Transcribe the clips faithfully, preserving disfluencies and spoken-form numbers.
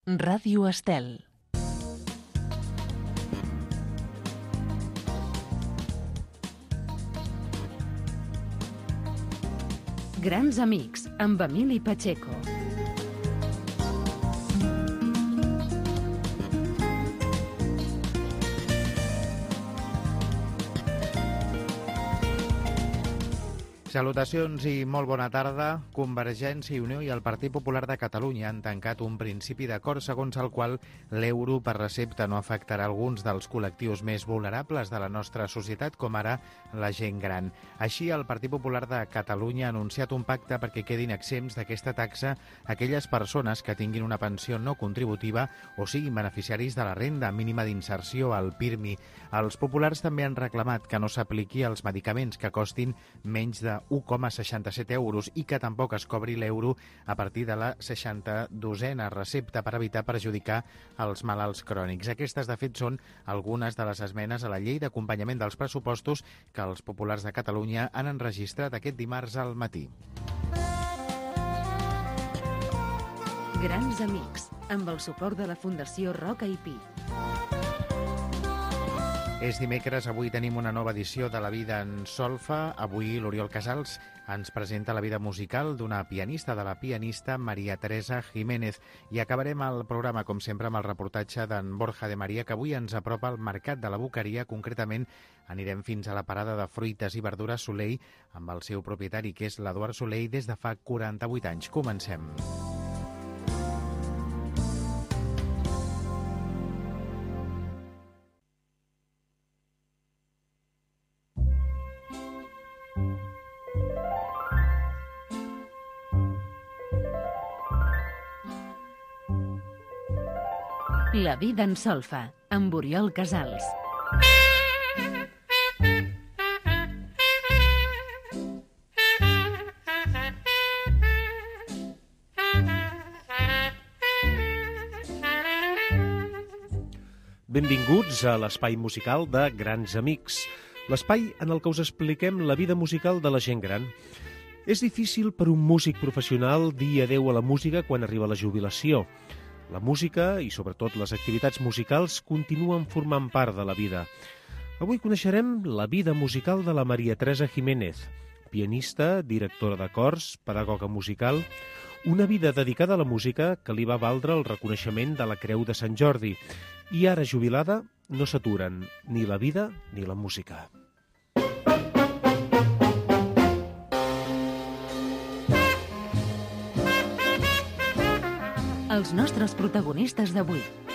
Ràdio Estel. Grans amics, amb Emili Pacheco. Salutacions i molt bona tarda. Convergència i Unió i el Partit Popular de Catalunya han tancat un principi d'acord segons el qual l'euro per recepta no afectarà alguns dels col·lectius més vulnerables de la nostra societat, com ara la gent gran. Així, el Partit Popular de Catalunya ha anunciat un pacte perquè quedin exempts d'aquesta taxa aquelles persones que tinguin una pensió no contributiva o siguin beneficiaris de la renda mínima d'inserció, el PIRMI. Els populars també han reclamat que no s'apliqui als medicaments que costin menys de un coma seixanta-set euros i que tampoc es cobri l'euro a partir de la seixanta-dosena recepta per evitar perjudicar els malalts crònics. Aquestes, de fet, són algunes de les esmenes a la llei d'acompanyament dels pressupostos que els populars de Catalunya han enregistrat aquest dimarts al matí. Grans amics, amb el suport de la Fundació Roca i Pi. És dimecres, avui tenim una nova edició de La vida en solfa. Avui l'Oriol Casals ens presenta la vida musical d'una pianista, de la pianista Maria Teresa Jiménez. I acabarem el programa, com sempre, amb el reportatge d'en Borja de Maria, que avui ens apropa al Mercat de la Boqueria. Concretament, anirem fins a la parada de fruites i verdures Soleil amb el seu propietari, que és l'Eduard Soleil, des de fa quaranta-vuit anys. Comencem. La vida en solfa, amb Oriol Casals. Benvinguts a l'espai musical de Grans Amics, l'espai en el que us expliquem la vida musical de la gent gran. És difícil per un músic professional dir adeu a la música quan arriba la jubilació. La música i, sobretot, les activitats musicals continuen formant part de la vida. Avui coneixerem la vida musical de la Maria Teresa Jiménez, pianista, directora de cors, pedagoga musical, una vida dedicada a la música que li va valdre el reconeixement de la Creu de Sant Jordi i ara, jubilada, no s'aturen ni la vida ni la música. Els nostres protagonistes d'avui.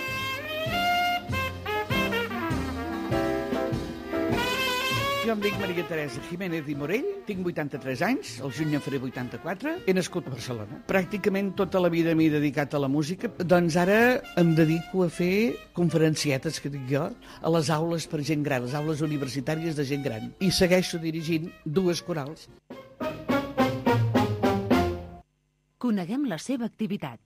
Jo em dic Maria Teresa Jiménez i Morell, tinc vuitanta-tres anys, al juny en faré vuitanta-quatre, he nascut a Barcelona. Pràcticament tota la vida m'he dedicat a la música, doncs ara em dedico a fer conferencietes, que dic jo, a les aules per gent gran, les aules universitàries de gent gran, i segueixo dirigint dues corals. Coneguem la seva activitat.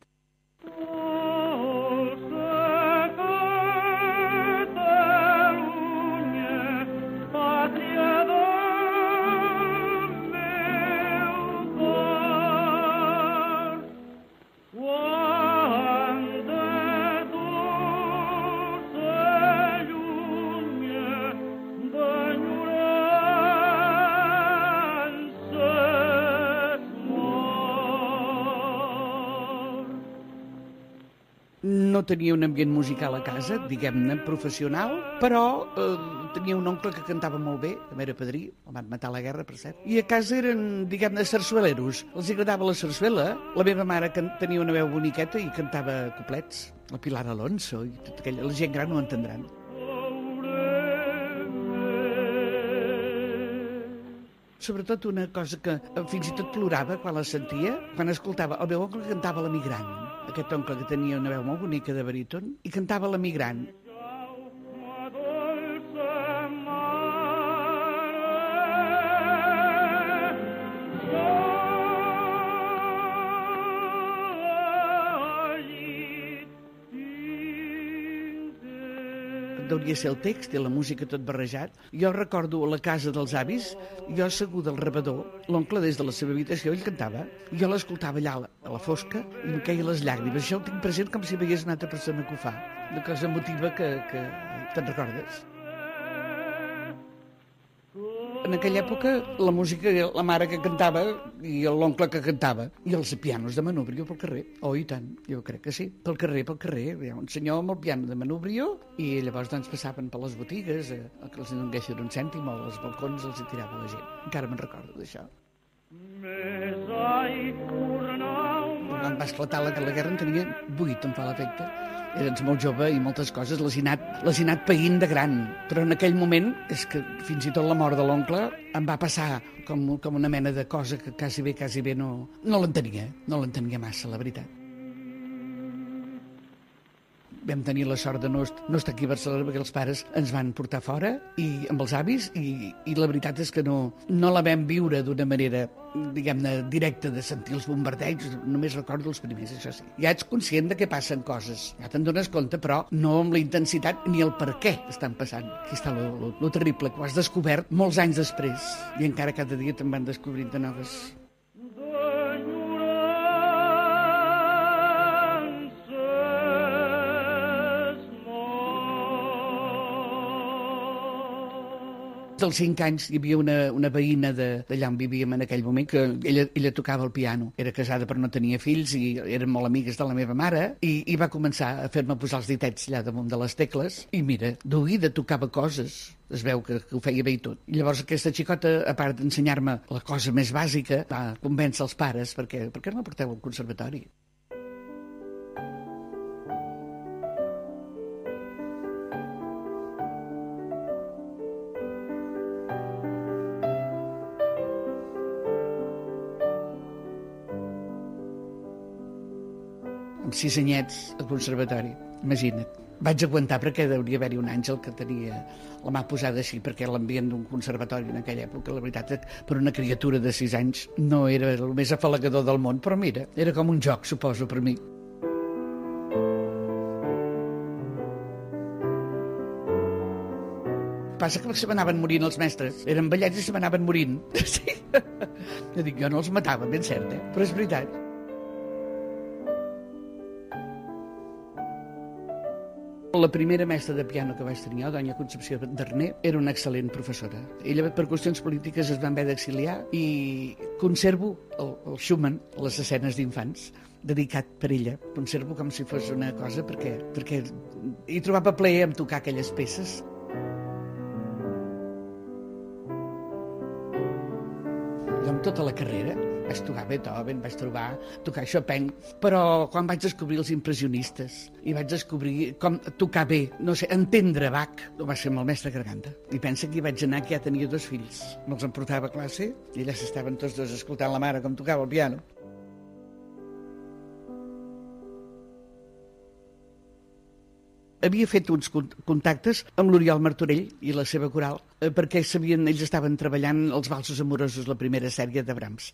No tenia un ambient musical a casa, diguem-ne, professional, però eh, tenia un oncle que cantava molt bé, que era padrí, el van matar a la guerra, per cert, i a casa eren, diguem-ne, sarsueleros. Els agradava la sarsuela. La meva mare tenia una veu boniqueta i cantava coplets, la Pilar Alonso, i tot aquella. La gent gran ho entendran. Sobretot una cosa que fins i tot plorava quan la sentia, quan escoltava el meu oncle que cantava l'Emigrant. Aquest oncle que tenia una veu molt bonica de baríton i cantava l'Emigrant. Deuria ser el text i la música tot barrejat. Jo recordo a la casa dels avis, jo asseguda al rebedor, l'oncle des de la seva habitació, ell cantava, i jo l'escoltava allà a la fosca i em queien les llàgrimes. Això ho tinc present com si veiés una altra persona que ho fa. Una cosa emotiva que, que te'n recordes. En aquella època, la música, la mare que cantava i l'oncle que cantava, i els pianos de manubrio pel carrer. Oh, i tant, jo crec que sí. Pel carrer, pel carrer. Hi ha un senyor amb el piano de manubrio i llavors doncs passaven per les botigues, eh, que els donguessin un cèntim o als balcons els hi tirava la gent. Encara me'n recordo d'això. Quan va esclatar la, la guerra en tenia vuit, em fa l'efecte. Eres molt jove i moltes coses les he anat, les he anat païnt de gran, però en aquell moment és que fins i tot la mort de l'oncle em va passar com, com una mena de cosa que quasi bé, quasi bé no, no l'entenia, no l'entenia massa, la veritat. Vam tenir la sort de no, no estar aquí a Barcelona perquè els pares ens van portar fora i amb els avis i, i la veritat és que no, no la vam viure d'una manera, diguem-ne, directa de sentir els bombardeigs, només recordo els primers, això sí. Ja ets conscient de que passen coses, ja te'n dones compte, però no amb la intensitat ni el per què estan passant. Aquí està lo, lo, lo terrible, que ho has descobert molts anys després i encara cada dia te'n van descobrint de noves. Dels cinc anys hi havia una, una veïna d'allà on vivíem en aquell moment que ella, ella tocava el piano. Era casada però no tenia fills i eren molt amigues de la meva mare i, i va començar a fer-me posar els ditets allà damunt de les tecles i mira, d'oïda tocava coses. Es veu que, que ho feia bé i tot. I llavors aquesta xicota, a part d'ensenyar-me la cosa més bàsica, va convèncer els pares perquè, perquè no la porteu al conservatori. Amb sis anyets al conservatori, imagina't. Vaig aguantar perquè hauria haver-hi un àngel que tenia la mà posada així, perquè l'ambient d'un conservatori en aquella època, la veritat, per una criatura de sis anys no era el més afalagador del món, però mira, era com un joc, suposo, per mi. Passa que se m'anaven morint els mestres. Eren vellets i se m'anaven morint. Sí. Jo dic, jo no els matava, ben cert, eh? Però és veritat. La primera mestra de piano que vaig tenir, doña Concepció Darner, era una excel·lent professora. Ella, per qüestions polítiques, es va haver d'exiliar i conservo el, el Schumann, les escenes d'infants, dedicat per ella. Conservo com si fos una cosa perquè, perquè hi trobava plaer en tocar aquelles peces. Jo amb tota la carrera vaig tocar Beethoven, vaig trobar tocar Chopin, però quan vaig descobrir els impressionistes i vaig descobrir com tocar bé, no sé, entendre Bach, va ser amb el mestre Garganta. I pensa que hi vaig anar que ja tenia dos fills. Me'ls em portava a classe i allà s'estaven tots dos escoltant la mare com tocava el piano. Havia fet uns contactes amb l'Oriol Martorell i la seva coral perquè sabien, ells estaven treballant els valsos amorosos, la primera sèrie de Brahms.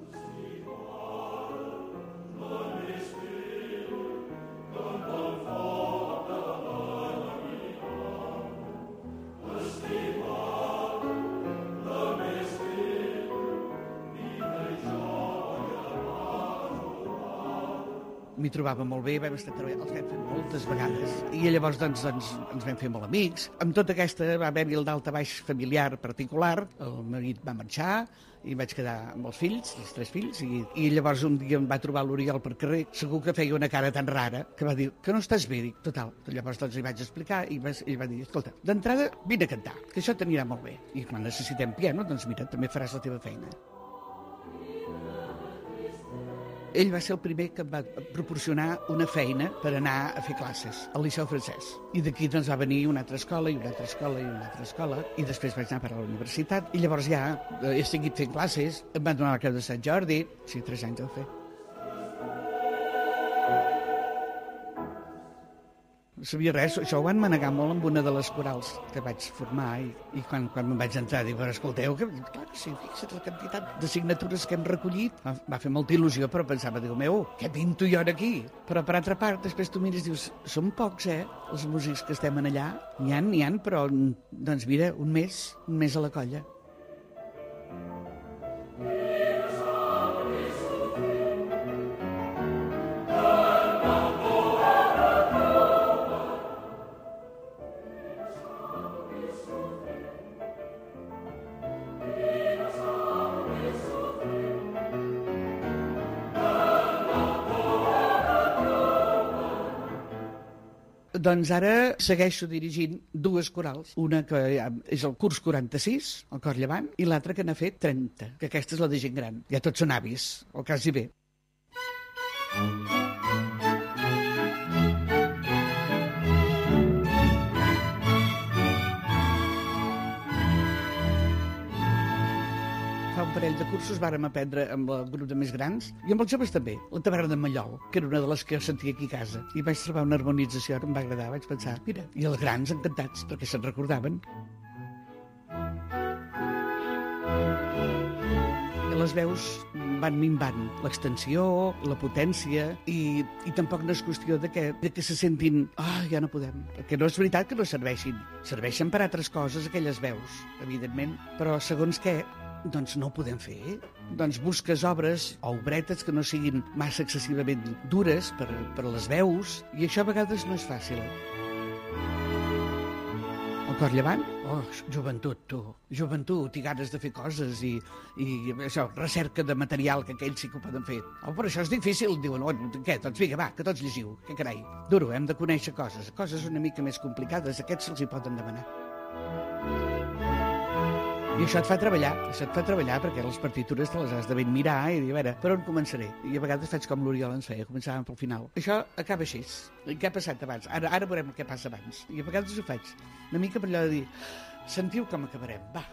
M'hi trobava molt bé, vam estar treballant, els vam fer moltes vegades. I llavors doncs, doncs, ens vam fer molt amics. Amb tota aquesta va haver-hi el daltabaix familiar particular, el marit va marxar i vaig quedar amb els fills, els tres fills, i, i llavors un dia em va trobar l'Oriol per carrer, segur que feia una cara tan rara, que va dir que no estàs bé, dic, total. Llavors doncs li vaig explicar i, vas, i va dir, escolta, d'entrada vine a cantar, que això t'anirà molt bé. I quan necessitem piano, doncs mira, també faràs la teva feina. Ell va ser el primer que em va proporcionar una feina per anar a fer classes al Liceu Francès. I d'aquí doncs va venir una altra escola i una altra escola i una altra escola i després vaig anar per a la universitat i llavors ja he seguit fent classes, em van donar la Creu de Sant Jordi, sí, tres anys el fer. No sabia res, això ho van manegar molt amb una de les corals que vaig formar i, i quan, quan me'n vaig entrar dic, escolteu, que, clar que sí, fixa't la quantitat de signatures que hem recollit. Va, va fer molta il·lusió, però pensava, diu, meu, què pinto jo aquí? Però per altra part, després tu mires i dius, són pocs, eh, els músics que estem en allà. N'hi ha, n'hi ha, però, doncs mira, un mes, un mes a la colla. doncs ara segueixo dirigint dues corals. Una que és el curs quaranta-sis, al Cor Llevant, i l'altra que n'ha fet trenta, que aquesta és la de gent gran. Ja tots són avis, o quasi bé. Fa un parell de cursos vàrem aprendre amb el grup de més grans i amb els joves també, la taverna de Mallol, que era una de les que jo sentia aquí a casa. I vaig trobar una harmonització que em va agradar, vaig pensar, mira, i els grans encantats, perquè se'n recordaven. I les veus van minvant, l'extensió, la potència, i, i tampoc no és qüestió de que, de que se sentin, ah, oh, ja no podem, perquè no és veritat que no serveixin. Serveixen per altres coses aquelles veus, evidentment, però segons què, doncs no ho podem fer. Doncs busques obres o obretes que no siguin massa excessivament dures per, per a les veus, i això a vegades no és fàcil. El Cor Llevant? Oh, joventut, tu. Joventut i ganes de fer coses i, i això, recerca de material que aquells sí que ho poden fer. Oh, però això és difícil, diuen. Oh, què? Doncs vinga, va, que tots llegiu. Que carai. Duro, hem de conèixer coses. Coses una mica més complicades, aquests se'ls hi poden demanar. I això et fa treballar, això et fa treballar perquè les partitures te les has de ben mirar i dir, a veure, per on començaré? I a vegades faig com l'Oriol ens feia, començàvem pel final. Això acaba així. I què ha passat abans? Ara, ara veurem què passa abans. I a vegades ho faig una mica per allò de dir, sentiu com acabarem, va.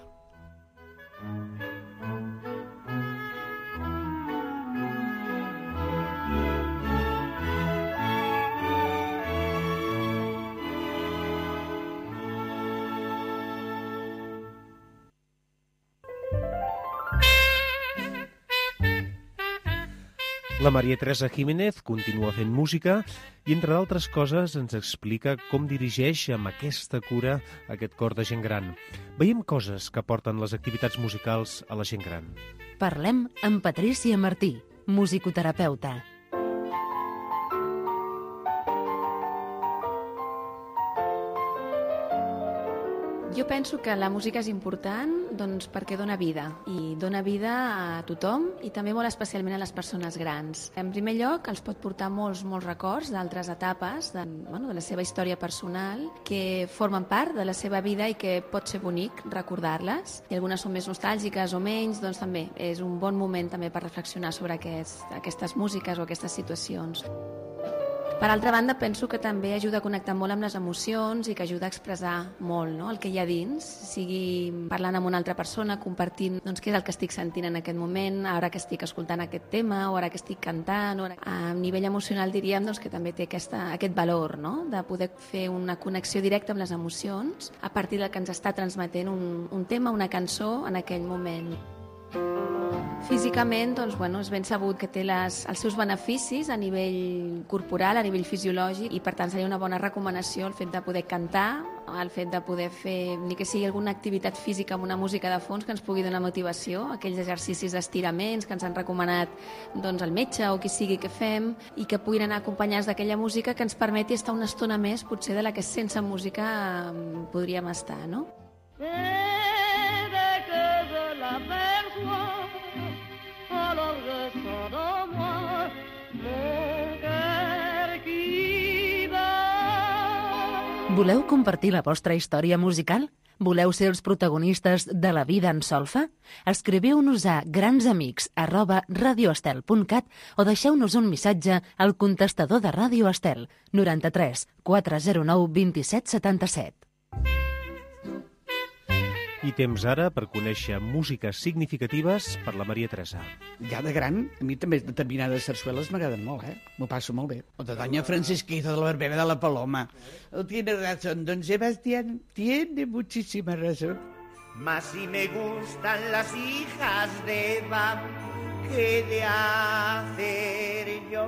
La Maria Teresa Jiménez continua fent música i, entre d'altres coses, ens explica com dirigeix amb aquesta cura aquest cor de gent gran. Veiem coses que porten les activitats musicals a la gent gran. Parlem amb Patrícia Martí, musicoterapeuta. Jo penso que la música és important doncs, perquè dona vida, i dona vida a tothom i també molt especialment a les persones grans. En primer lloc, els pot portar molts, molts records d'altres etapes de, bueno, de la seva història personal que formen part de la seva vida i que pot ser bonic recordar-les. I algunes són més nostàlgiques o menys, doncs també és un bon moment també per reflexionar sobre aquest, aquestes músiques o aquestes situacions. Per altra banda, penso que també ajuda a connectar molt amb les emocions i que ajuda a expressar molt, no?, el que hi ha dins, sigui parlant amb una altra persona, compartint doncs, què és el que estic sentint en aquest moment, ara que estic escoltant aquest tema o ara que estic cantant. O ara... A nivell emocional diríem doncs, que també té aquesta, aquest valor, no?, de poder fer una connexió directa amb les emocions a partir del que ens està transmetent un, un tema, una cançó en aquell moment. Físicament, doncs, bueno, és ben sabut que té les, els seus beneficis a nivell corporal, a nivell fisiològic, i per tant seria una bona recomanació el fet de poder cantar, el fet de poder fer ni que sigui alguna activitat física amb una música de fons que ens pugui donar motivació, aquells exercicis d'estiraments que ens han recomanat doncs, el metge o qui sigui que fem, i que puguin anar acompanyats d'aquella música que ens permeti estar una estona més potser de la que sense música eh, podríem estar, no? Voleu compartir la vostra història musical? Voleu ser els protagonistes de la vida en solfa? Escriviu-nos a gransamics arroba radioestel punt cat o deixeu-nos un missatge al contestador de Ràdio Estel noranta-tres quatre zero nou vint-i-set setanta-set. I temps ara per conèixer músiques significatives per la Maria Teresa. Ja de gran, a mi també determinades sarsueles m'agraden molt, eh? M'ho passo molt bé. O de Doña Francisquita de la Verbena de la Paloma. Tiene razón, don Sebastián, tiene muchísima razón. Mas si me gustan las hijas de Eva, ¿qué de hacer yo?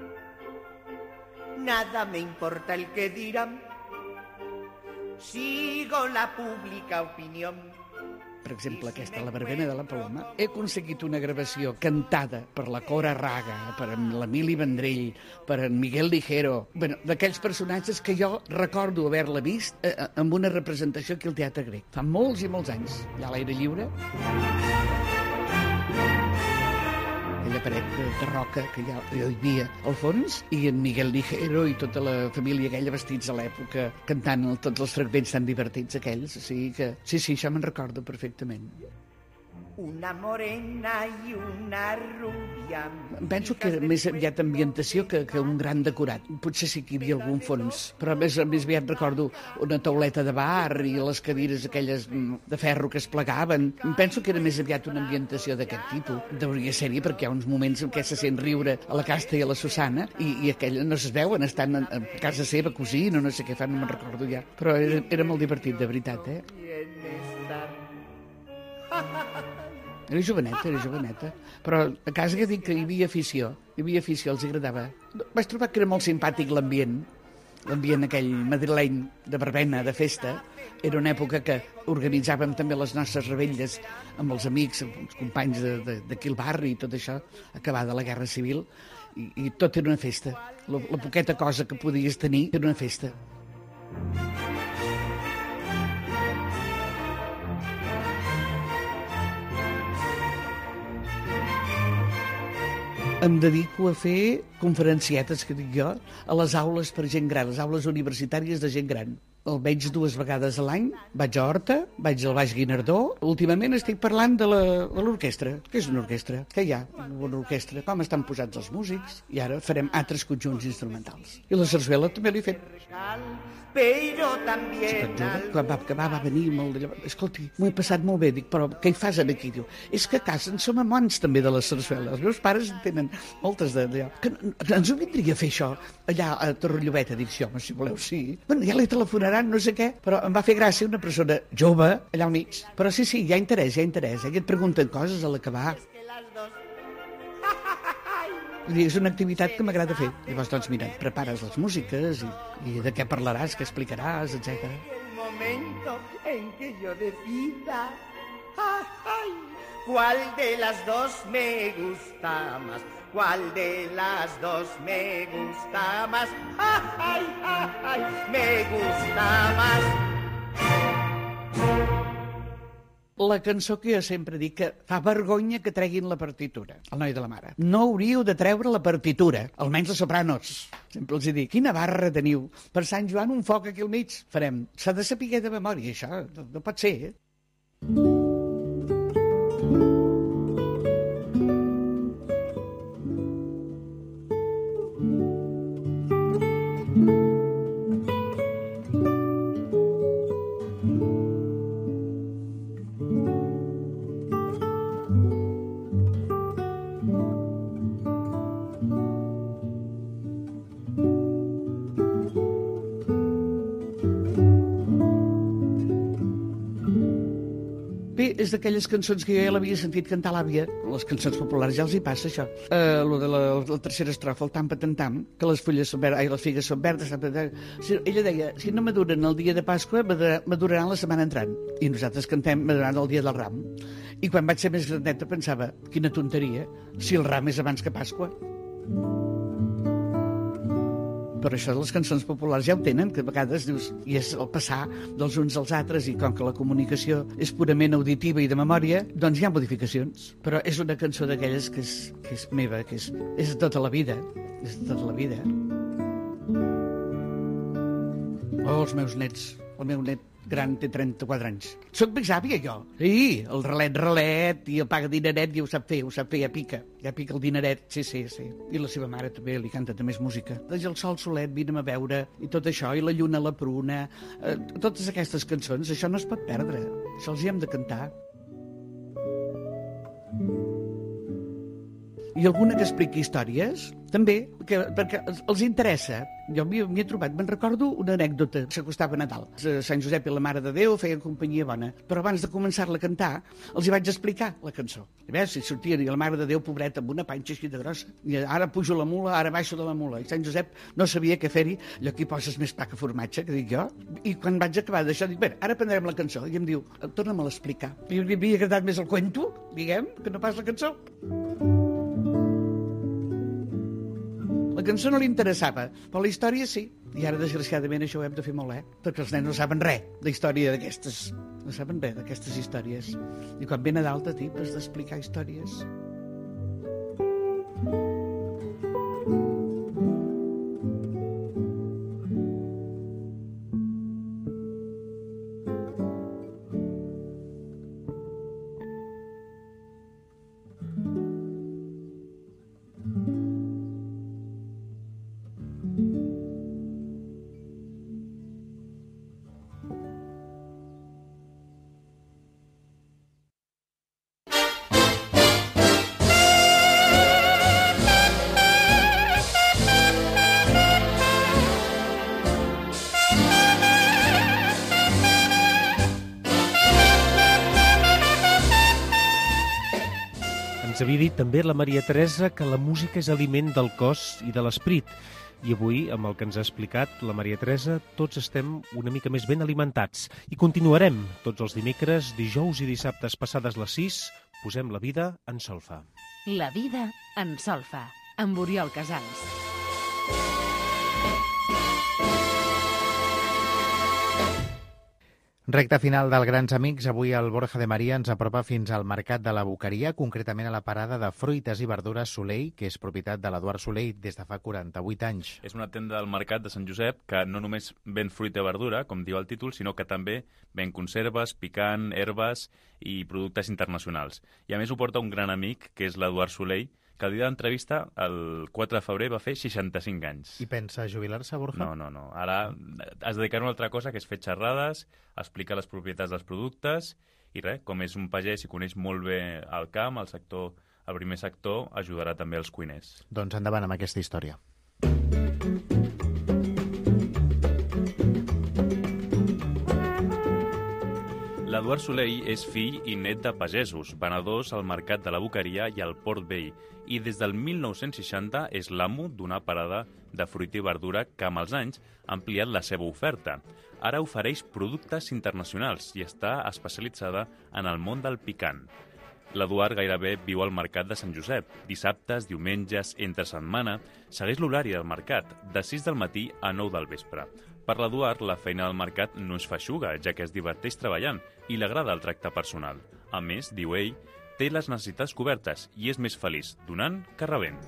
Nada me importa el que dirán. Sigo la pública opinió. Per exemple, aquesta, La Verbena de la Paloma, he aconseguit una gravació cantada per la Cora Raga, per l'Emili Vendrell, per en Miguel Ligero, bueno, d'aquells personatges que jo recordo haver-la vist eh, amb una representació aquí al Teatre Grec. Fa molts i molts anys, ja a l'aire lliure. aquella paret de, de roca que ja hi havia al fons, i en Miguel Ligero i tota la família aquella vestits a l'època cantant tots els fragments tan divertits aquells, o sigui que sí, sí, això me'n recordo perfectament. Una morena i una rubia. Penso que era més aviat ambientació que, que un gran decorat. Potser sí que hi havia algun fons, però més, més aviat recordo una tauleta de bar i les cadires aquelles de ferro que es plegaven. Penso que era més aviat una ambientació d'aquest tipus. Deuria ser-hi perquè hi ha uns moments en què se sent riure a la Casta i a la Susana i, i aquella no es veuen, estan a, a casa seva cosint o no sé què fan, no me'n recordo ja. Però era, era molt divertit, de veritat, eh? Era joveneta, era joveneta. Però a casa que dic que hi havia afició, hi havia afició, els agradava. Vaig trobar que era molt simpàtic l'ambient, l'ambient aquell madrileny de verbena, de festa. Era una època que organitzàvem també les nostres revetlles amb els amics, amb els companys d'aquí al barri i tot això, acabada la Guerra Civil, i, i tot era una festa. La, la poqueta cosa que podies tenir era una festa. Em dedico a fer conferencietes, que dic jo, a les aules per gent gran, les aules universitàries de gent gran. El veig dues vegades a l'any, vaig a Horta, vaig al Baix Guinardó. Últimament estic parlant de l'orquestra. Què és una orquestra? Què hi ha una orquestra? Com estan posats els músics? I ara farem altres conjunts instrumentals. I la sarsuela també l'he fet. Però també... Quan va acabar va venir molt d'allò. Escolti, m'ho he passat molt bé. Dic, però què hi fas aquí? Diu, és que a casa en som amants també de la sarsuela. Els meus pares en tenen moltes d'allò. Que ens ho vindria a fer això allà a Torrellobeta? Dic, sí, home, si voleu, sí. Bueno, ja li telefonaran, no sé què, però em va fer gràcia una persona jove allà al mig. Però sí, sí, hi ha interès, hi ha interès. Eh? I et pregunten coses a l'acabar. És una activitat que m'agrada fer. Llavors, doncs, mira, prepares les músiques i, i de què parlaràs, què explicaràs, etcètera. El momento en que yo decida, ay, ¿cuál de las dos me gusta más? ¿Cuál de las dos me gusta más? Ay, ay, ay, me gusta más. La cançó que jo sempre dic que fa vergonya que treguin la partitura, el noi de la mare. No hauríeu de treure la partitura, almenys els sopranos. Sempre els dic, quina barra teniu? Per Sant Joan un foc aquí al mig. Farem, s'ha de saber de memòria, això, no, no pot ser, eh? És d'aquelles cançons que jo ja l'havia sentit cantar l'àvia. Les cançons populars ja els hi passa, això. Uh, lo de la, la tercera estrofa, el tam-pa-tam-tam, que les fulles són verdes, ai, les figues són verdes. Si, ella deia, si no maduren el dia de Pasqua, maduraran la setmana entrant. I nosaltres cantem madurant el dia del ram. I quan vaig ser més grandeta pensava, quina tonteria, si el ram és abans que Pasqua. Però això de les cançons populars ja ho tenen, que a vegades dius, i és el passar dels uns als altres, i com que la comunicació és purament auditiva i de memòria, doncs hi ha modificacions. Però és una cançó d'aquelles que és, que és meva, que és, és de tota la vida. És de tota la vida. Oh, els meus nets. El meu net gran té trenta-quatre anys. Soc més àvia, jo. Sí, el relet, relet, i el paga dineret, i ho sap fer, ho sap fer, ja pica. Ja pica el dineret, sí, sí, sí. I la seva mare també li canta també és música. Des el sol solet, vine'm a veure, i tot això, i la lluna a la pruna, eh, totes aquestes cançons, això no es pot perdre. Això els hi hem de cantar. I alguna que expliqui històries, també, que, perquè els interessa. Jo m'hi he trobat, me'n recordo una anècdota. S'acostava Nadal. Sant Josep i la Mare de Déu feien companyia bona. Però abans de començar-la a cantar, els hi vaig explicar la cançó. A veure, si sortien, i la Mare de Déu, pobreta, amb una panxa així de grossa. I ara pujo la mula, ara baixo de la mula. I Sant Josep no sabia què fer-hi. Allò aquí poses més pa que formatge, que dic jo. I quan vaig acabar d'això, dic, bé, ara prendrem la cançó. I em diu, torna-me-la a explicar. I li havia agradat més el cuento, diguem, que no pas la cançó. La cançó no li interessava, però la història sí. I ara, desgraciadament, això ho hem de fer molt, eh? Perquè els nens no saben res d'història d'aquestes. No saben res d'aquestes històries. I quan ve Nadal, de tip, has d'explicar històries. Ens havia dit també la Maria Teresa que la música és aliment del cos i de l'esperit. I avui, amb el que ens ha explicat la Maria Teresa, tots estem una mica més ben alimentats. I continuarem tots els dimecres, dijous i dissabtes passades les sis, posem la vida en solfa. La vida en solfa, amb Oriol Casals. Recta final del Grans Amics. Avui el Borja de Maria ens apropa fins al Mercat de la Boqueria, concretament a la parada de fruites i verdures Soleil, que és propietat de l'Eduard Soleil des de fa quaranta-vuit anys. És una tenda del Mercat de Sant Josep que no només ven fruita i verdura, com diu el títol, sinó que també ven conserves, picant, herbes i productes internacionals. I a més ho porta un gran amic, que és l'Eduard Soleil, que el dia d'entrevista, el quatre de febrer, va fer seixanta-cinc anys. I pensa jubilar-se, Borja? No, no, no. Ara es dedicarà a una altra cosa, que és fer xerrades, explicar les propietats dels productes, i res, com és un pagès i coneix molt bé el camp, el sector, el primer sector, ajudarà també els cuiners. Doncs endavant amb aquesta història. L'Eduard Soleil és fill i net de pagesos, venedors al Mercat de la Boqueria i al Port Vell, i des del mil nou-cents seixanta és l'amo d'una parada de fruita i verdura que amb els anys ha ampliat la seva oferta. Ara ofereix productes internacionals i està especialitzada en el món del picant. L'Eduard gairebé viu al Mercat de Sant Josep. Dissabtes, diumenges, entre setmana, segueix l'horari del mercat, de sis del matí a nou del vespre. Per l'Eduard, la feina del mercat no és feixuga, ja que es diverteix treballant i li agrada el tracte personal. A més, diu ell, té les necessitats cobertes i és més feliç donant que rebent.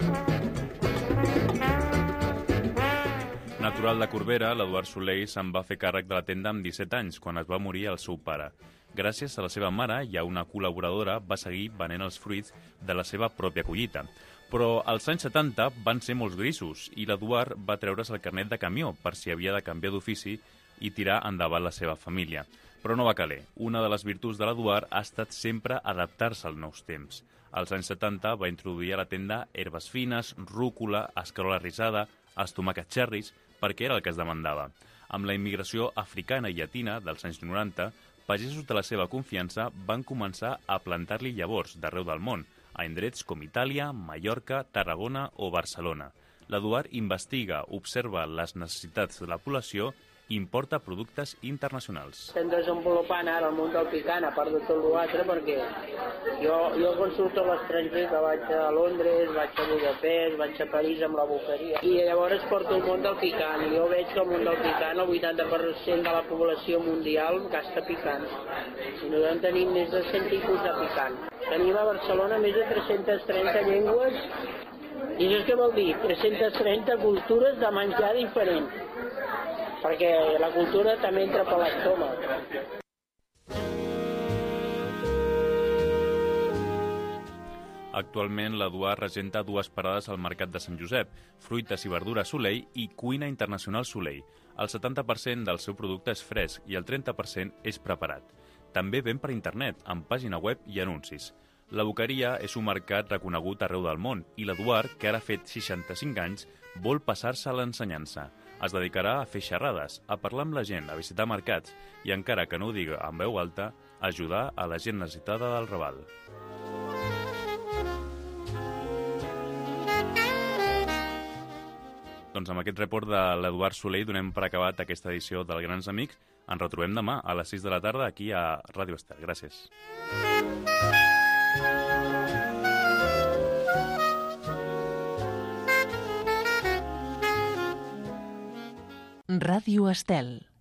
Natural de Corbera, l'Eduard Soleil se'n va fer càrrec de la tenda amb disset anys, quan es va morir el seu pare. Gràcies a la seva mare i a una col·laboradora va seguir venent els fruits de la seva pròpia collita. Però als anys setanta van ser molts grisos i l'Eduard va treure's el carnet de camió per si havia de canviar d'ofici i tirar endavant la seva família. Però no va caler. Una de les virtuts de l'Eduard ha estat sempre adaptar-se als nous temps. Als anys setanta va introduir a la tenda herbes fines, rúcula, escarola risada, els tomàquets xerris, perquè era el que es demandava. Amb la immigració africana i llatina dels anys noranta, pagesos de la seva confiança van començar a plantar-li llavors d'arreu del món, a indrets com Itàlia, Mallorca, Tarragona o Barcelona. L'Eduard investiga, observa les necessitats de la població i importa productes internacionals. Estem desenvolupant ara el món del picant, a part de tot l'altre, perquè jo, jo quan surto a l'estranger, que vaig a Londres, vaig a Budapest, vaig a París amb la Boqueria, i llavors porto el món del picant, i jo veig que el món del picant, el vuitanta per cent de la població mundial gasta picant. I nosaltres tenim més de cent tipus de picant. Tenim a Barcelona més de tres-centes trenta llengües, i això què vol dir? tres-centes trenta cultures de menjar diferent, perquè la cultura també entra per l'estómac. Actualment, l'Eduard regenta dues parades al Mercat de Sant Josep, fruites i verdures Soleil i cuina internacional Soleil. El setanta per cent del seu producte és fresc i el trenta per cent és preparat. També ven per internet, amb pàgina web i anuncis. La Boqueria és un mercat reconegut arreu del món i l'Eduard, que ara ha fet seixanta-cinc anys, vol passar-se a l'ensenyança. Es dedicarà a fer xerrades, a parlar amb la gent, a visitar mercats i, encara que no ho diga en veu alta, a ajudar a la gent necessitada del Raval. Doncs amb aquest report de l'Eduard Soleil donem per acabat aquesta edició del Grans Amics. Ens retrobem demà a les sis de la tarda aquí a Ràdio Estel. Gràcies. Ràdio Estel.